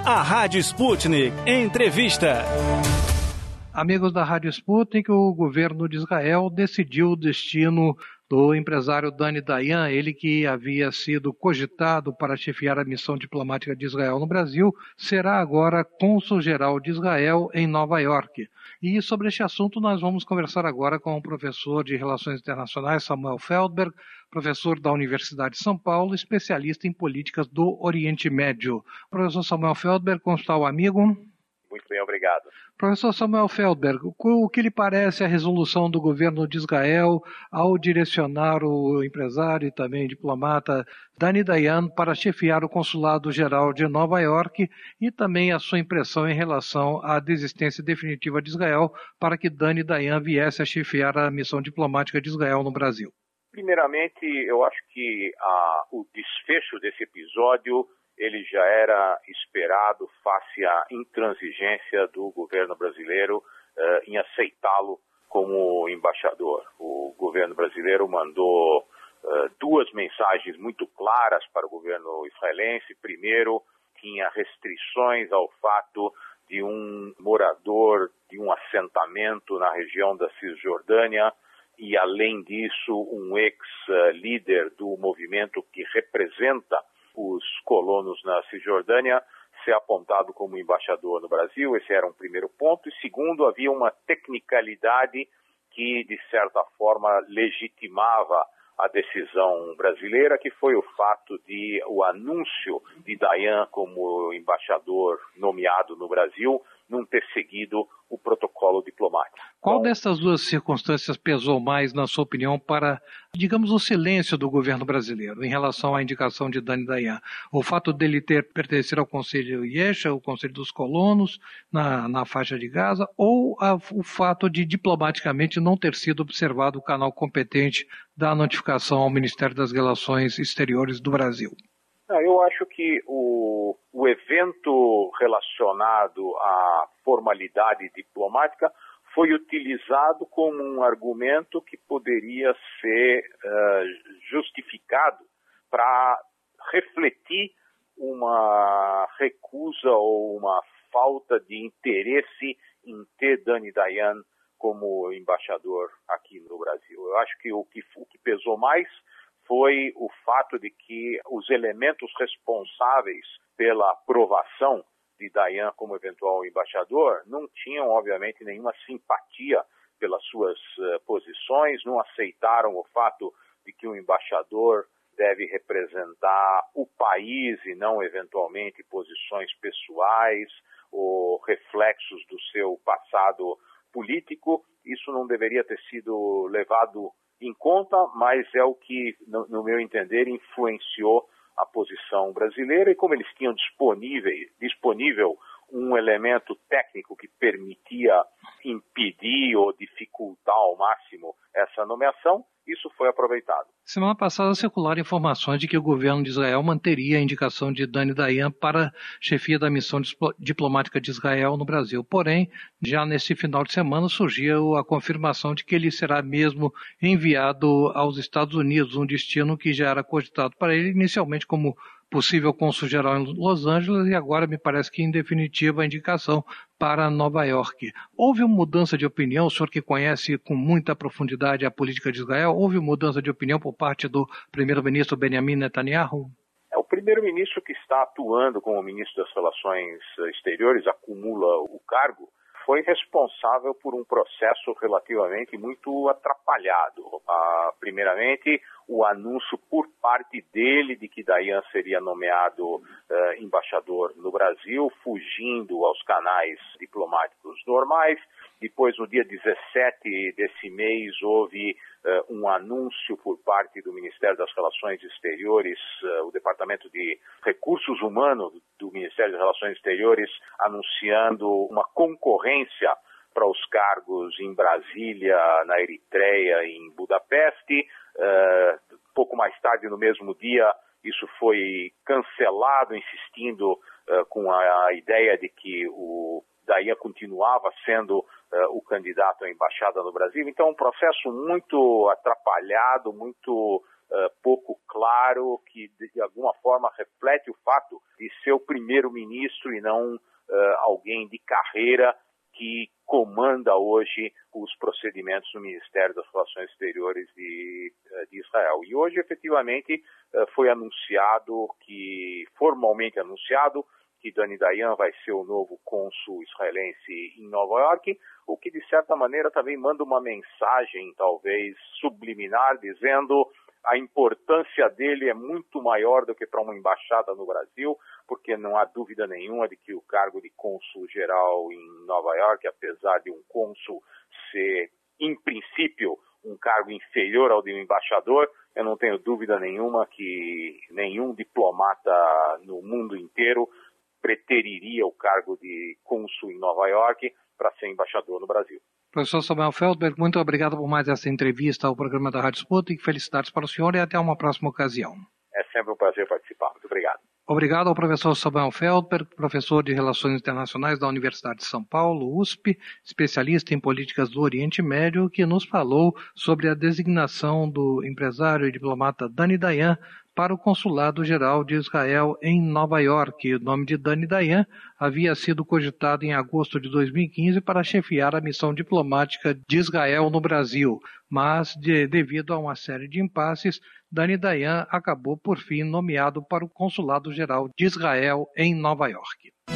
A Rádio Sputnik Entrevista. Amigos da Rádio Sputnik, o governo de Israel decidiu o destino do empresário Dani Dayan, ele que havia sido cogitado para chefiar a missão diplomática de Israel no Brasil, será agora cônsul-geral de Israel em Nova York. E sobre este assunto nós vamos conversar agora com o professor de Relações Internacionais, Samuel Feldberg, professor da Universidade de São Paulo, especialista em políticas do Oriente Médio. Professor Samuel Feldberg, como está o amigo? Muito bem, obrigado. Professor Samuel Feldberg, o que lhe parece a resolução do governo de Israel ao direcionar o empresário e também diplomata Dani Dayan para chefiar o Consulado-Geral de Nova York e também a sua impressão em relação à desistência definitiva de Israel para que Dani Dayan viesse a chefiar a missão diplomática de Israel no Brasil? Primeiramente, eu acho que o desfecho desse episódio ele já era esperado face à intransigência do governo brasileiro em aceitá-lo como embaixador. O governo brasileiro mandou duas mensagens muito claras para o governo israelense. Primeiro, tinha restrições ao fato de um morador de um assentamento na região da Cisjordânia e, além disso, um ex-líder do movimento que representa os colonos na Cisjordânia ser apontado como embaixador no Brasil. Esse era um primeiro ponto. E segundo, havia uma tecnicalidade que, de certa forma, legitimava a decisão brasileira, que foi o fato de o anúncio de Dayan como embaixador nomeado no Brasil não ter seguido o protocolo diplomático. Qual dessas duas circunstâncias pesou mais, na sua opinião, para, digamos, o silêncio do governo brasileiro em relação à indicação de Dani Dayan? O fato dele ter pertencido ao Conselho Yesha, o Conselho dos Colonos, na faixa de Gaza, ou o fato de, diplomaticamente, não ter sido observado o canal competente da notificação ao Ministério das Relações Exteriores do Brasil? Eu acho que o evento relacionado à formalidade diplomática foi utilizado como um argumento que poderia ser justificado para refletir uma recusa ou uma falta de interesse em ter Dani Dayan como embaixador aqui no Brasil. Eu acho que o que pesou mais foi o fato de que os elementos responsáveis pela aprovação de Dayan como eventual embaixador não tinham, obviamente, nenhuma simpatia pelas suas posições, não aceitaram o fato de que o embaixador deve representar o país e não, eventualmente, posições pessoais ou reflexos do seu passado político. Isso não deveria ter sido levado em conta, mas é o que, no meu entender, influenciou a posição brasileira. E como eles tinham disponível um elemento técnico que permitia impedir ou dificultar ao máximo essa nomeação, isso foi aproveitado. Semana passada circularam informações de que o governo de Israel manteria a indicação de Dani Dayan para chefia da missão diplomática de Israel no Brasil. Porém, já nesse final de semana surgiu a confirmação de que ele será mesmo enviado aos Estados Unidos, um destino que já era cogitado para ele inicialmente como possível cônsul-geral em Los Angeles e agora me parece que em definitiva a indicação para Nova York. Houve uma mudança de opinião, o senhor que conhece com muita profundidade a política de Israel, houve mudança de opinião por parte do primeiro-ministro Benjamin Netanyahu? O primeiro-ministro que está atuando como ministro das Relações Exteriores, acumula o cargo, foi responsável por um processo relativamente muito atrapalhado. Primeiramente, o anúncio por parte dele de que Dayan seria nomeado embaixador no Brasil, fugindo aos canais diplomáticos normais. Depois, no dia 17 desse mês, houve um anúncio por parte do Ministério das Relações Exteriores, o Departamento de Recursos Humanos do Ministério das Relações Exteriores, anunciando uma concorrência para os cargos em Brasília, na Eritreia e em Budapeste. Pouco mais tarde, no mesmo dia, isso foi cancelado, insistindo com a ideia de que o Dayan continuava sendo o candidato à embaixada no Brasil. Então, um processo muito atrapalhado, muito pouco claro, que de alguma forma reflete o fato de ser o primeiro-ministro e não alguém de carreira que comanda hoje os procedimentos no Ministério das Relações Exteriores de Israel. E hoje, efetivamente, foi formalmente anunciado, que Dani Dayan vai ser o novo cônsul israelense em Nova York, o que, de certa maneira, também manda uma mensagem, talvez, subliminar, dizendo a importância dele é muito maior do que para uma embaixada no Brasil, porque não há dúvida nenhuma de que o cargo de cônsul geral em Nova York, apesar de um cônsul ser, em princípio, um cargo inferior ao de um embaixador, eu não tenho dúvida nenhuma que nenhum diplomata no mundo inteiro preteriria o cargo de cônsul em Nova York para ser embaixador no Brasil. Professor Samuel Feldberg, muito obrigado por mais essa entrevista ao programa da Rádio Sputnik. Felicidades para o senhor e até uma próxima ocasião. É sempre um prazer participar. Muito obrigado. Obrigado ao professor Samuel Feldberg, professor de Relações Internacionais da Universidade de São Paulo, USP, especialista em políticas do Oriente Médio, que nos falou sobre a designação do empresário e diplomata Dani Dayan para o Consulado-Geral de Israel em Nova York. O nome de Dani Dayan havia sido cogitado em agosto de 2015 para chefiar a missão diplomática de Israel no Brasil, mas, devido a uma série de impasses, Dani Dayan acabou, por fim, nomeado para o Consulado-Geral de Israel em Nova York.